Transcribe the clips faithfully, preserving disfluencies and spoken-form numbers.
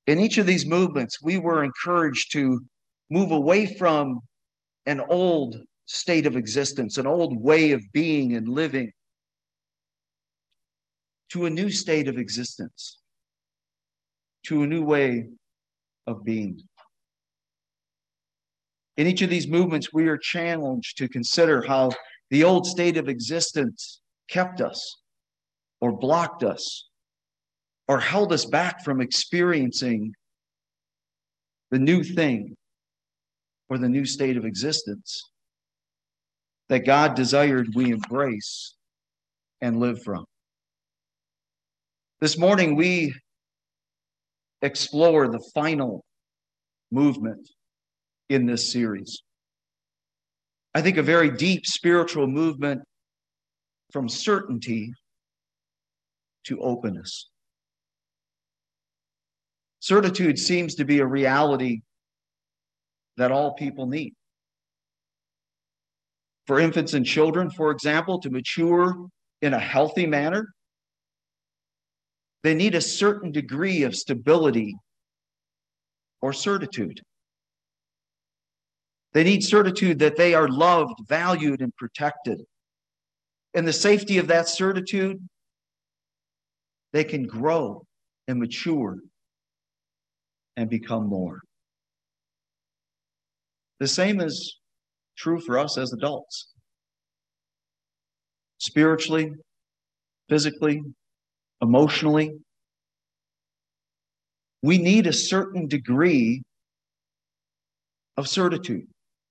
In each of these movements, we were encouraged to move away from an old state of existence, an old way of being and living, to a new state of existence, to a new way of being. In each of these movements, we are challenged to consider how the old state of existence kept us, or blocked us, or held us back from experiencing the new thing or the new state of existence that God desired we embrace and live from. This morning, we explore the final movement in this series. I think a very deep spiritual movement from certainty to openness. Certitude seems to be a reality that all people need. For infants and children, for example, to mature in a healthy manner, they need a certain degree of stability or certitude. They need certitude that they are loved, valued, and protected. In the safety of that certitude, they can grow and mature and become more. The same is true for us as adults. Spiritually, physically, emotionally, we need a certain degree of certitude.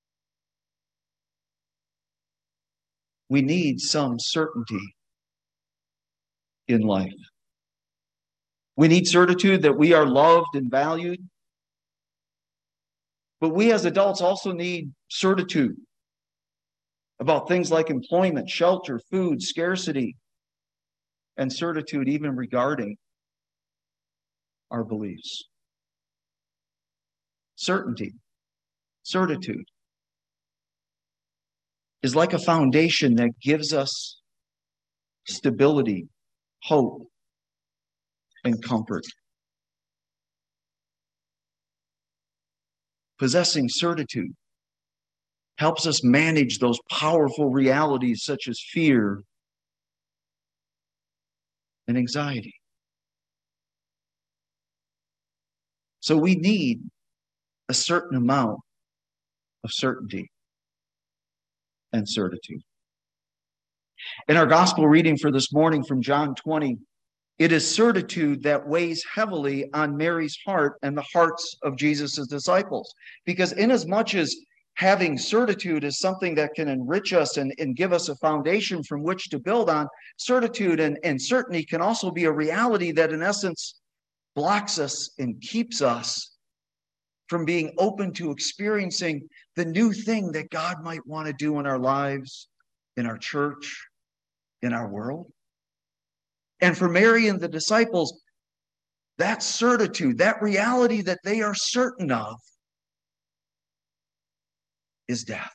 We need some certainty in life. We need certitude that we are loved and valued. But we as adults also need certitude about things like employment, shelter, food, scarcity, and certitude even regarding our beliefs. Certainty, certitude is like a foundation that gives us stability, hope, and comfort. Possessing certitude helps us manage those powerful realities such as fear and anxiety. So we need a certain amount of certainty and certitude. In our gospel reading for this morning from John twenty, it is certitude that weighs heavily on Mary's heart and the hearts of Jesus' disciples. Because inasmuch as having certitude is something that can enrich us and, and give us a foundation from which to build on, certitude and, and certainty can also be a reality that in essence blocks us and keeps us from being open to experiencing the new thing that God might want to do in our lives, in our church, in our world. And for Mary and the disciples, that certitude, that reality that they are certain of, is death.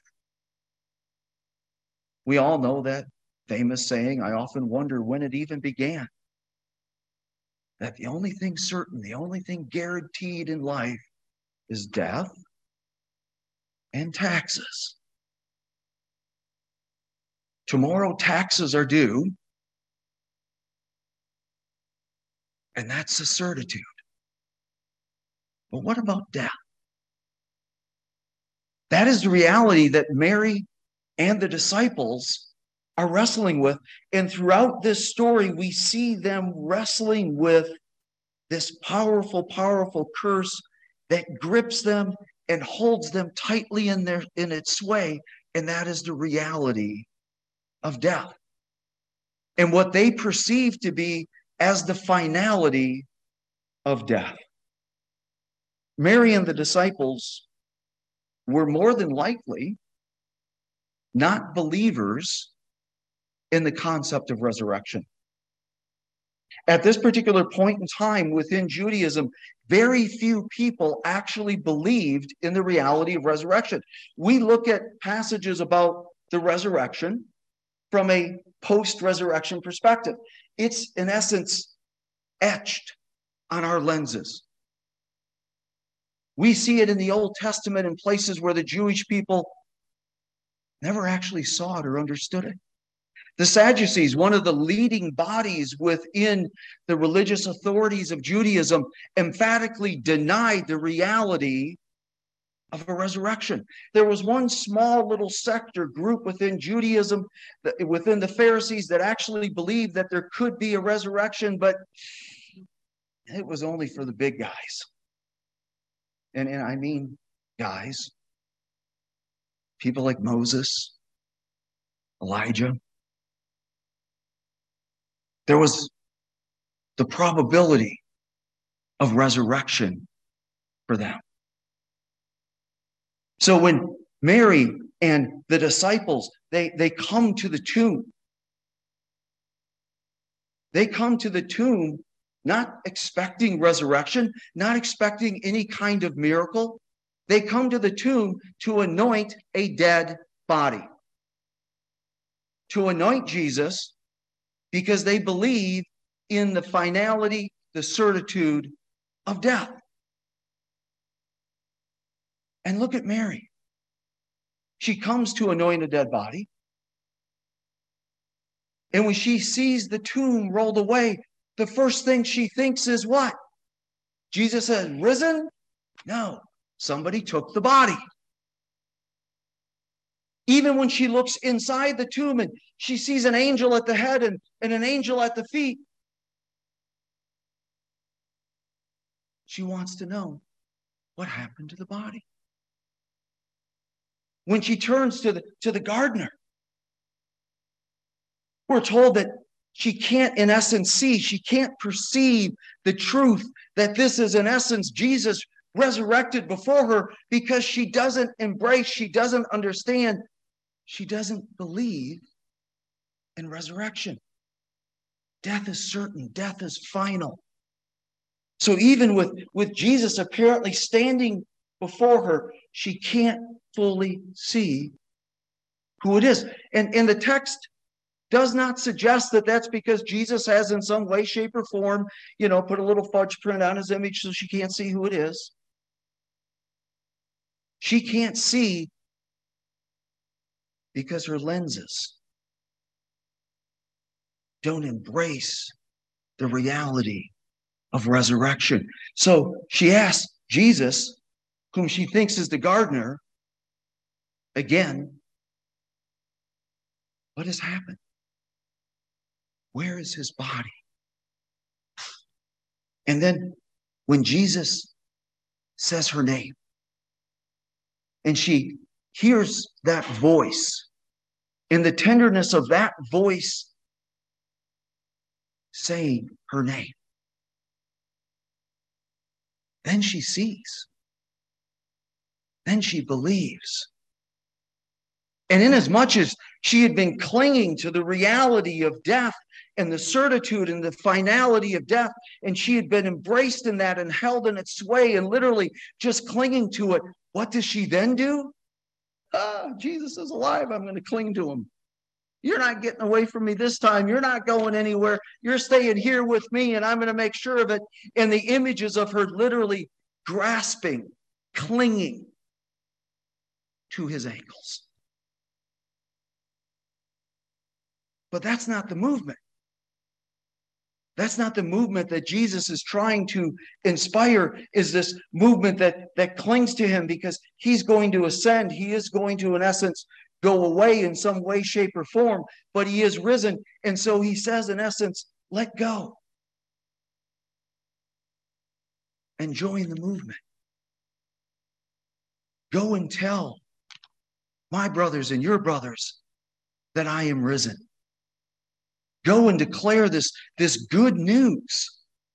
We all know that famous saying, I often wonder when it even began, that the only thing certain, the only thing guaranteed in life is death and taxes. Tomorrow taxes are due, and that's a certitude. But what about death? That is the reality that Mary and the disciples are wrestling with. And throughout this story, we see them wrestling with this powerful, powerful curse that grips them and holds them tightly in their in its sway. And that is the reality of death. And what they perceive to be as the finality of death. Mary and the disciples were more than likely not believers in the concept of resurrection. At this particular point in time within Judaism, very few people actually believed in the reality of resurrection. We look at passages about the resurrection from a post-resurrection perspective. It's, in essence, etched on our lenses. We see it in the Old Testament in places where the Jewish people never actually saw it or understood it. The Sadducees, one of the leading bodies within the religious authorities of Judaism, emphatically denied the reality of a resurrection. There was one small little sector group within Judaism, within the Pharisees, that actually believed that there could be a resurrection, but it was only for the big guys. And, and I mean guys, people like Moses, Elijah. There was the probability of resurrection for them. So when Mary and the disciples, they, they come to the tomb. They come to the tomb not expecting resurrection, not expecting any kind of miracle. They come to the tomb to anoint a dead body, to anoint Jesus, because they believe in the finality, the certitude of death. And look at Mary. She comes to anoint a dead body. And when she sees the tomb rolled away, the first thing she thinks is what? Jesus has risen? No, somebody took the body. Even when she looks inside the tomb and she sees an angel at the head and, and an angel at the feet, she wants to know what happened to the body. When she turns to the, to the gardener, we're told that she can't, in essence, see, she can't perceive the truth that this is, in essence, Jesus resurrected before her, because she doesn't embrace, she doesn't understand, she doesn't believe in resurrection. Death is certain, death is final. So even with, with Jesus apparently standing before her, she can't fully see who it is. And, and the text does not suggest that that's because Jesus has in some way, shape, or form, you know, put a little fudge print on his image so she can't see who it is. She can't see because her lenses don't embrace the reality of resurrection. So she asks Jesus, whom she thinks is the gardener, again, what has happened? Where is his body? And then when Jesus says her name, and she hears that voice, in the tenderness of that voice saying her name, then she sees. Then she believes. And inasmuch as she had been clinging to the reality of death and the certitude and the finality of death, and she had been embraced in that and held in its sway and literally just clinging to it, what does she then do? Ah, Jesus is alive. I'm going to cling to him. You're not getting away from me this time. You're not going anywhere. You're staying here with me, and I'm going to make sure of it. And the images of her literally grasping, clinging to his ankles. But that's not the movement. That's not the movement that Jesus is trying to inspire, is this movement that, that clings to him because he's going to ascend. He is going to, in essence, go away in some way, shape, or form, but he is risen. And so he says, in essence, let go and join the movement. Go and tell my brothers and your brothers that I am risen. Go and declare this, this good news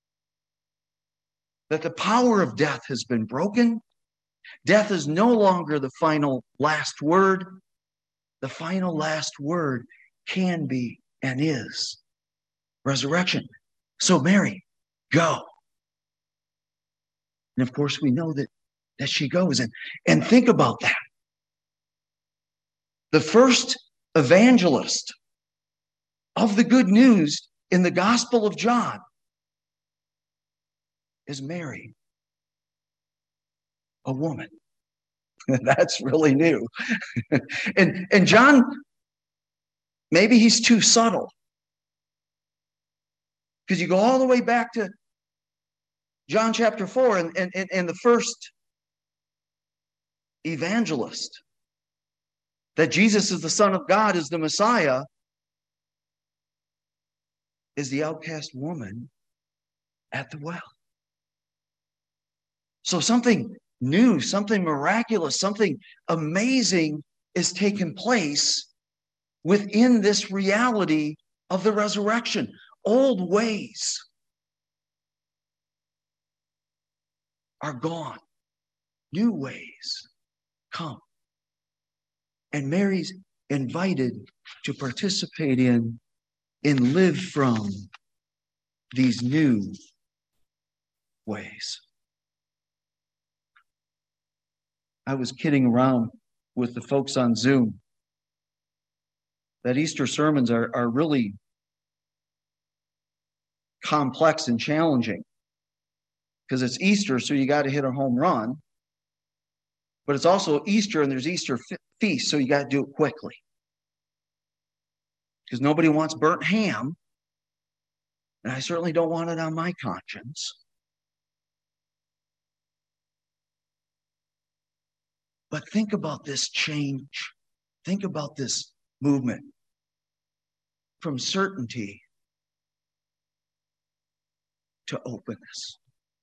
that the power of death has been broken. Death is no longer the final last word. The final last word can be and is resurrection. So Mary, go. And of course, we know that, that she goes. And, and think about that. The first evangelist of the good news in the Gospel of John is Mary. a woman. That's really new. and, and John, maybe he's too subtle. Because you go all the way back to John chapter four, and, and, and the first evangelist, that Jesus is the Son of God, is the Messiah, is the outcast woman at the well. So something new, something miraculous, something amazing is taking place within this reality of the resurrection. Old ways are gone. New ways come. And Mary's invited to participate in and live from these new ways. I was kidding around with the folks on Zoom that Easter sermons are, are really complex and challenging because it's Easter, so you got to hit a home run. But it's also Easter, and there's Easter fe- feast, so you got to do it quickly. Because nobody wants burnt ham, and I certainly don't want it on my conscience. But think about this change. Think about this movement from certainty to openness.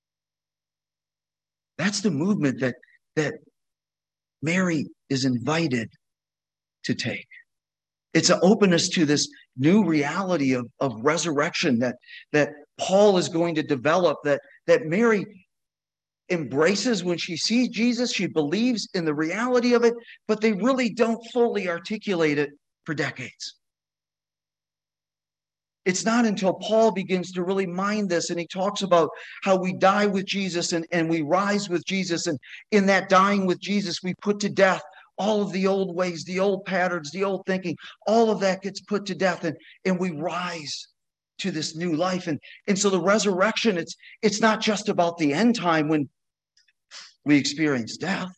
That's the movement that, that Mary is invited to take. It's an openness to this new reality of, of resurrection that, that Paul is going to develop, that, that Mary embraces when she sees Jesus. She believes in the reality of it, but they really don't fully articulate it for decades. It's not until Paul begins to really mind this, and he talks about how we die with Jesus and, and we rise with Jesus. And in that dying with Jesus, we put to death all of the old ways, the old patterns, the old thinking. All of that gets put to death, and, and we rise to this new life. And, and so the resurrection, it's, it's not just about the end time when we experience death.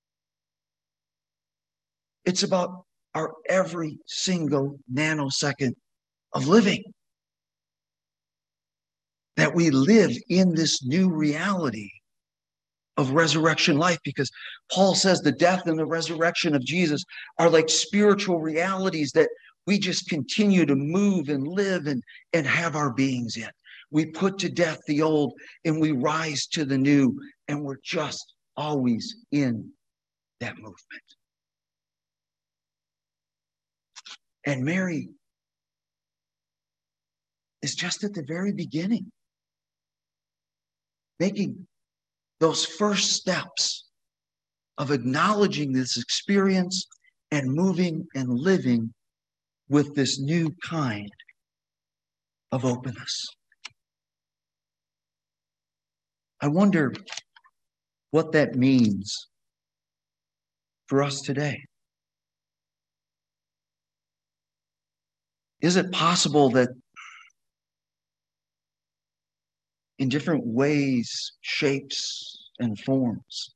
It's about our every single nanosecond of living. That we live in this new reality of resurrection life, because Paul says the death and the resurrection of Jesus are like spiritual realities that we just continue to move and live and, and have our beings in. We put to death the old and we rise to the new, and we're just always in that movement. And Mary is just at the very beginning, making those first steps of acknowledging this experience and moving and living with this new kind of openness. I wonder what that means for us today. Is it possible that in different ways, shapes, and forms,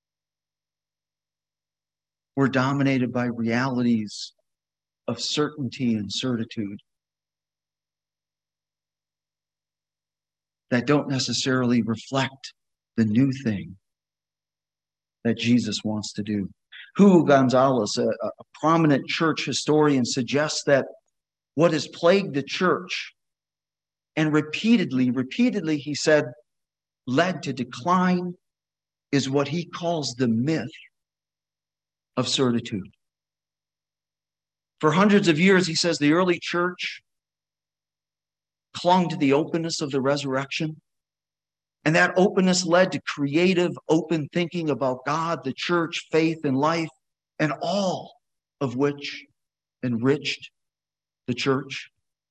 we're dominated by realities of certainty and certitude that don't necessarily reflect the new thing that Jesus wants to do? Hugo Gonzalez, a, a prominent church historian, suggests that what has plagued the church, and repeatedly, repeatedly, he said, led to decline, is what he calls the myth of certitude. For hundreds of years, he says, the early church clung to the openness of the resurrection. And that openness led to creative, open thinking about God, the church, faith, and life, and all of which enriched the church.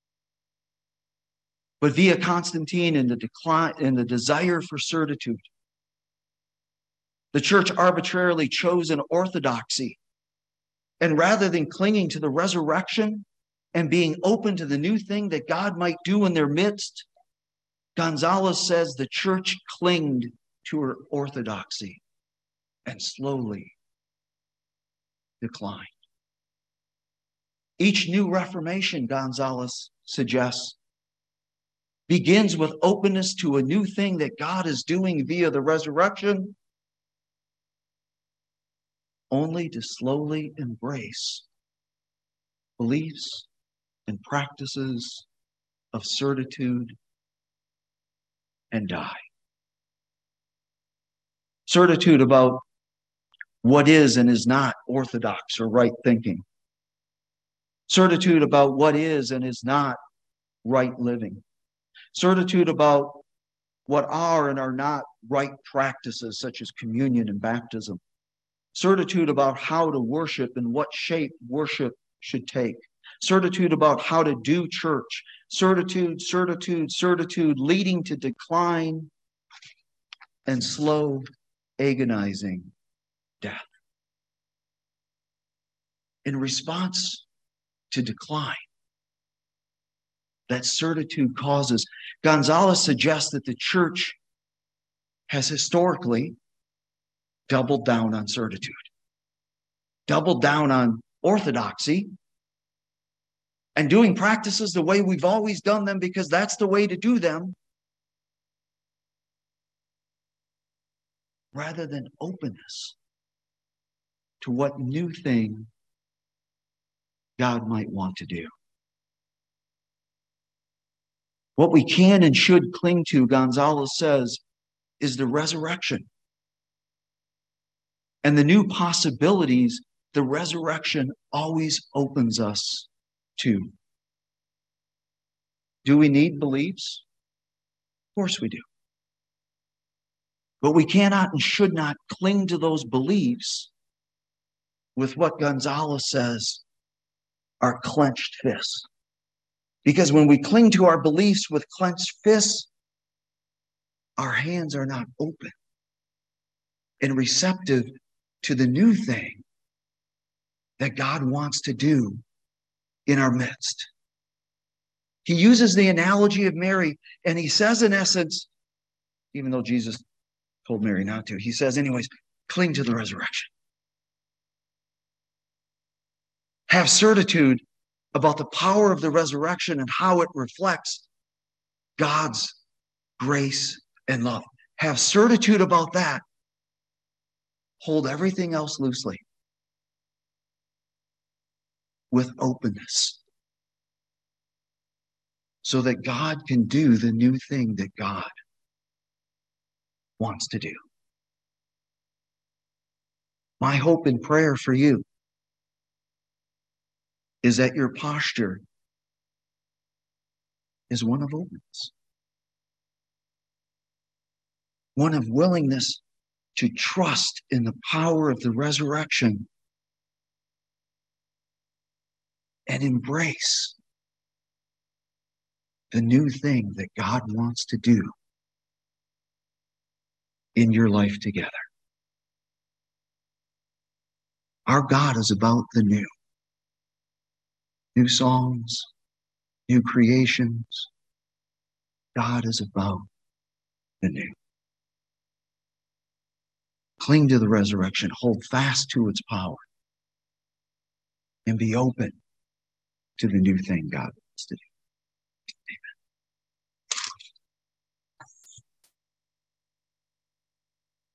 But via Constantine and the decline and the desire for certitude, the church arbitrarily chose an orthodoxy. And rather than clinging to the resurrection and being open to the new thing that God might do in their midst, Gonzalez says the church clinged to her orthodoxy and slowly decline. Each new reformation, Gonzalez suggests, begins with openness to a new thing that God is doing via the resurrection, only to slowly embrace beliefs and practices of certitude and die. Certitude about what is and is not orthodox or right thinking. Certitude about what is and is not right living. Certitude about what are and are not right practices, such as communion and baptism. Certitude about how to worship and what shape worship should take. Certitude about how to do church. Certitude, certitude, certitude, leading to decline and slow, agonizing death. In response to decline that certitude causes, Gonzalez suggests that the church has historically doubled down on certitude, doubled down on orthodoxy, and doing practices the way we've always done them because that's the way to do them, rather than openness to what new thing God might want to do. What we can and should cling to, Gonzalez says, is the resurrection and the new possibilities the resurrection always opens us to. Do we need beliefs? Of course we do. But we cannot and should not cling to those beliefs with what Gonzalez says are clenched fists. Because when we cling to our beliefs with clenched fists, our hands are not open and receptive to the new thing that God wants to do in our midst. He uses the analogy of Mary, and he says, in essence, even though Jesus told Mary not to, he says, anyways, cling to the resurrection. Have certitude about the power of the resurrection and how it reflects God's grace and love. Have certitude about that. Hold everything else loosely with openness so that God can do the new thing that God wants to do. My hope and prayer for you is that your posture is one of openness, one of willingness to trust in the power of the resurrection and embrace the new thing that God wants to do in your life together. Our God is about the new. New songs, new creations. God is about the new. Cling to the resurrection, hold fast to its power, and be open to the new thing God wants to do.